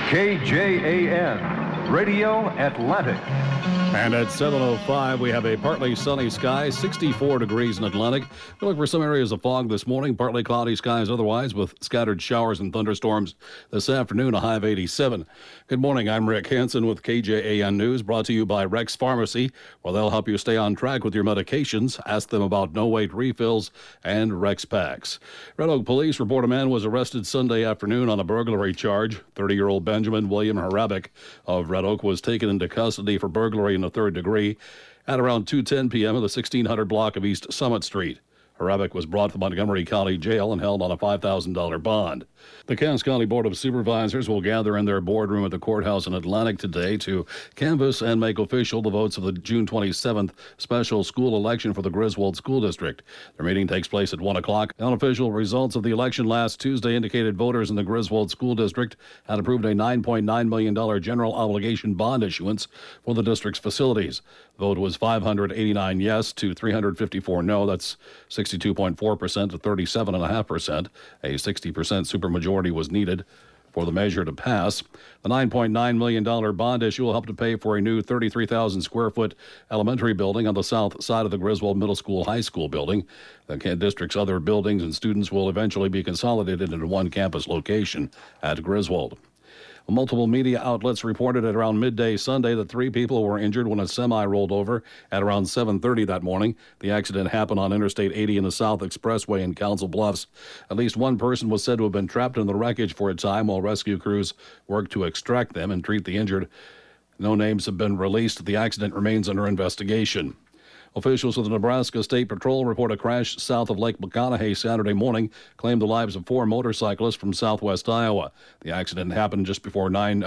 KJAN, Radio Atlantic. And at 7:05, we have a partly sunny sky, 64 degrees in Atlantic. We look for some areas of fog this morning, partly cloudy skies otherwise, with scattered showers and thunderstorms this afternoon, a high of 87. Good morning, I'm Rick Hansen with KJAN News, brought to you by Rex Pharmacy, where they'll help you stay on track with your medications. Ask them about no-wait refills and Rex packs. Red Oak Police report a man was arrested Sunday afternoon on a burglary charge. 30-year-old Benjamin William Harabik of Red Oak was taken into custody for burglary in the third degree at around 2:10 p.m. in the 1600 block of East Summit Street. Harabik was brought to Montgomery County Jail and held on a $5,000 bond. The Cass County Board of Supervisors will gather in their boardroom at the courthouse in Atlantic today to canvass and make official the votes of the June 27th special school election for the Griswold School District. Their meeting takes place at 1 o'clock. Unofficial results of the election last Tuesday indicated voters in the Griswold School District had approved a $9.9 million general obligation bond issuance for the district's facilities. The vote was 589 yes to 354 no. That's 62.4% to 37.5%. A 60% supermajority was needed for the measure to pass. The $9.9 million bond issue will help to pay for a new 33,000 square foot elementary building on the south side of the Griswold Middle School High School building. The district's other buildings and students will eventually be consolidated into one campus location at Griswold. Multiple media outlets reported at around midday Sunday that 3 people were injured when a semi rolled over at around 7:30 that morning. The accident happened on Interstate 80 in the South Expressway in Council Bluffs. At least one person was said to have been trapped in the wreckage for a time while rescue crews worked to extract them and treat the injured. No names have been released. The accident remains under investigation. Officials of the Nebraska State Patrol report a crash south of Lake McConaughey Saturday morning claimed the lives of 4 motorcyclists from southwest Iowa. The accident happened just after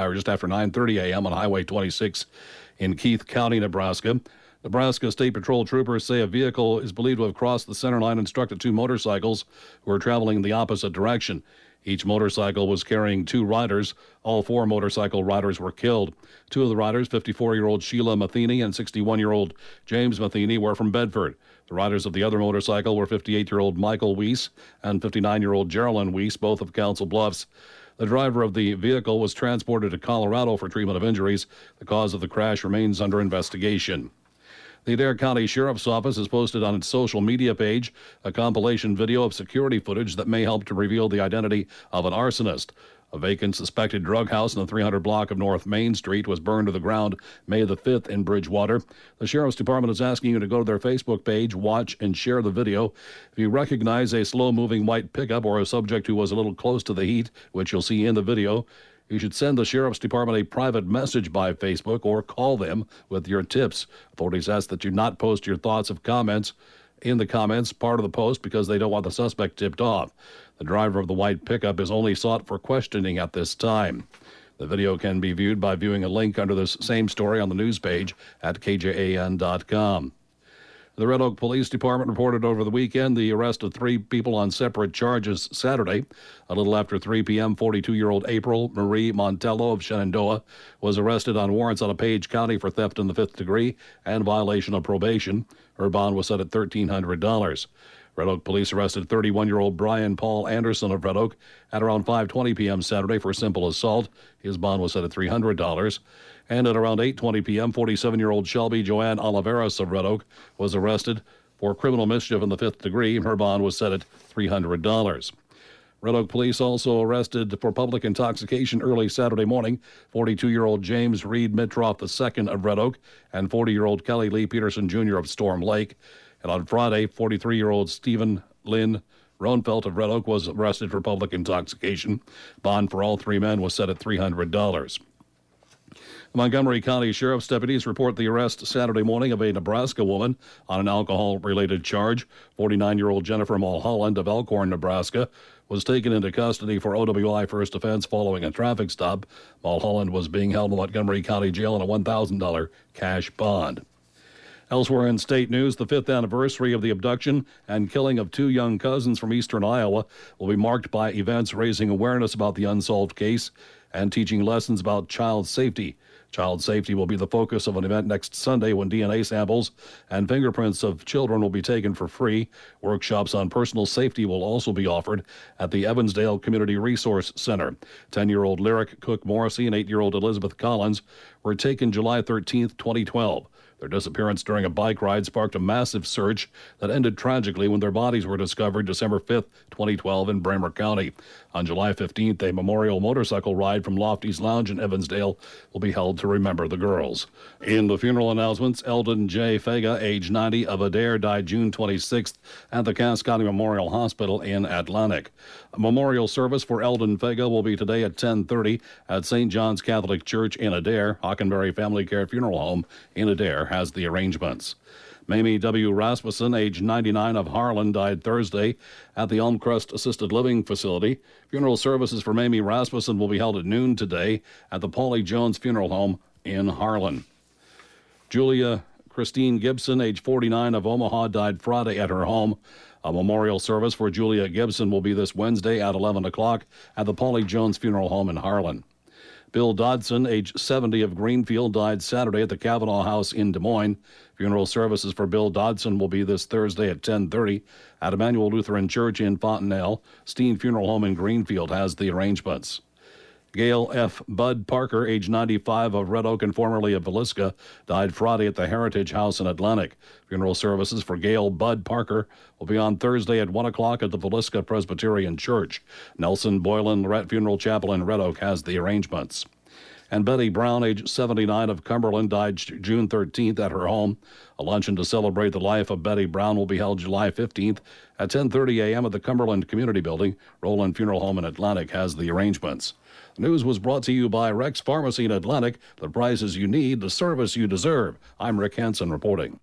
9:30 a.m. on Highway 26 in Keith County, Nebraska. Nebraska State Patrol troopers say a vehicle is believed to have crossed the center line and struck the 2 motorcycles who were traveling in the opposite direction. Each motorcycle was carrying 2 riders. All 4 motorcycle riders were killed. 2 of the riders, 54-year-old Sheila Matheny and 61-year-old James Matheny, were from Bedford. The riders of the other motorcycle were 58-year-old Michael Weiss and 59-year-old Geraldine Weiss, both of Council Bluffs. The driver of the vehicle was transported to Colorado for treatment of injuries. The cause of the crash remains under investigation. The Adair County Sheriff's Office has posted on its social media page a compilation video of security footage that may help to reveal the identity of an arsonist. A vacant suspected drug house in the 300 block of North Main Street was burned to the ground May the 5th in Bridgewater. The Sheriff's Department is asking you to go to their Facebook page, watch, and share the video. If you recognize a slow-moving white pickup or a subject who was a little close to the heat, which you'll see in the video, you should send the Sheriff's Department a private message by Facebook or call them with your tips. Authorities ask that you not post your thoughts of comments in the comments part of the post because they don't want the suspect tipped off. The driver of the white pickup is only sought for questioning at this time. The video can be viewed by viewing a link under this same story on the news page at kjan.com. The Red Oak Police Department reported over the weekend the arrest of 3 people on separate charges Saturday. A little after 3 p.m., 42-year-old April Marie Montello of Shenandoah was arrested on warrants out of Page County for theft in the 5th degree and violation of probation. Her bond was set at $1,300. Red Oak police arrested 31-year-old Brian Paul Anderson of Red Oak at around 5:20 p.m. Saturday for simple assault. His bond was set at $300. And at around 8:20 p.m., 47-year-old Shelby Joanne Oliveras of Red Oak was arrested for criminal mischief in the 5th degree. Her bond was set at $300. Red Oak police also arrested for public intoxication early Saturday morning 42-year-old James Reed Mitroff II of Red Oak and 40-year-old Kelly Lee Peterson Jr. of Storm Lake. And on Friday, 43-year-old Stephen Lynn Ronfelt of Red Oak was arrested for public intoxication. Bond for all 3 men was set at $300. Montgomery County Sheriff's deputies report the arrest Saturday morning of a Nebraska woman on an alcohol-related charge. 49-year-old Jennifer Mulholland of Elkhorn, Nebraska, was taken into custody for OWI first offense following a traffic stop. Mulholland was being held in Montgomery County Jail on a $1,000 cash bond. Elsewhere in state news, the 5th anniversary of the abduction and killing of 2 young cousins from eastern Iowa will be marked by events raising awareness about the unsolved case and teaching lessons about child safety. Child safety will be the focus of an event next Sunday when DNA samples and fingerprints of children will be taken for free. Workshops on personal safety will also be offered at the Evansdale Community Resource Center. 10-year-old Lyric Cook Morrissey and 8-year-old Elizabeth Collins were taken July 13, 2012. Their disappearance during a bike ride sparked a massive search that ended tragically when their bodies were discovered December 5, 2012 in Bremer County. On July 15th, a memorial motorcycle ride from Lofty's Lounge in Evansdale will be held to remember the girls. In the funeral announcements, Eldon J. Fega, age 90, of Adair, died June 26th at the Cass County Memorial Hospital in Atlantic. A memorial service for Eldon Fega will be today at 10:30 at St. John's Catholic Church in Adair. Hockenberry Family Care Funeral Home in Adair has the arrangements. Mamie W. Rasmussen, age 99, of Harlan, died Thursday at the Elmcrest Assisted Living Facility. Funeral services for Mamie Rasmussen will be held at noon today at the Paulie Jones Funeral Home in Harlan. Julia Christine Gibson, age 49, of Omaha, died Friday at her home. A memorial service for Julia Gibson will be this Wednesday at 11 o'clock at the Paulie Jones Funeral Home in Harlan. Bill Dodson, age 70, of Greenfield, died Saturday at the Kavanaugh House in Des Moines. Funeral services for Bill Dodson will be this Thursday at 10:30 at Emmanuel Lutheran Church in Fontenelle. Steen Funeral Home in Greenfield has the arrangements. Gail F. Bud Parker, age 95, of Red Oak and formerly of Villisca, died Friday at the Heritage House in Atlantic. Funeral services for Gail Bud Parker will be on Thursday at 1 o'clock at the Villisca Presbyterian Church. Nelson Boylan Lorette Funeral Chapel in Red Oak has the arrangements. And Betty Brown, age 79, of Cumberland, died June 13th at her home. A luncheon to celebrate the life of Betty Brown will be held July 15th at 10:30 a.m. at the Cumberland Community Building. Roland Funeral Home in Atlantic has the arrangements. The news was brought to you by Rex Pharmacy in Atlantic. The prices you need, the service you deserve. I'm Rick Hansen reporting.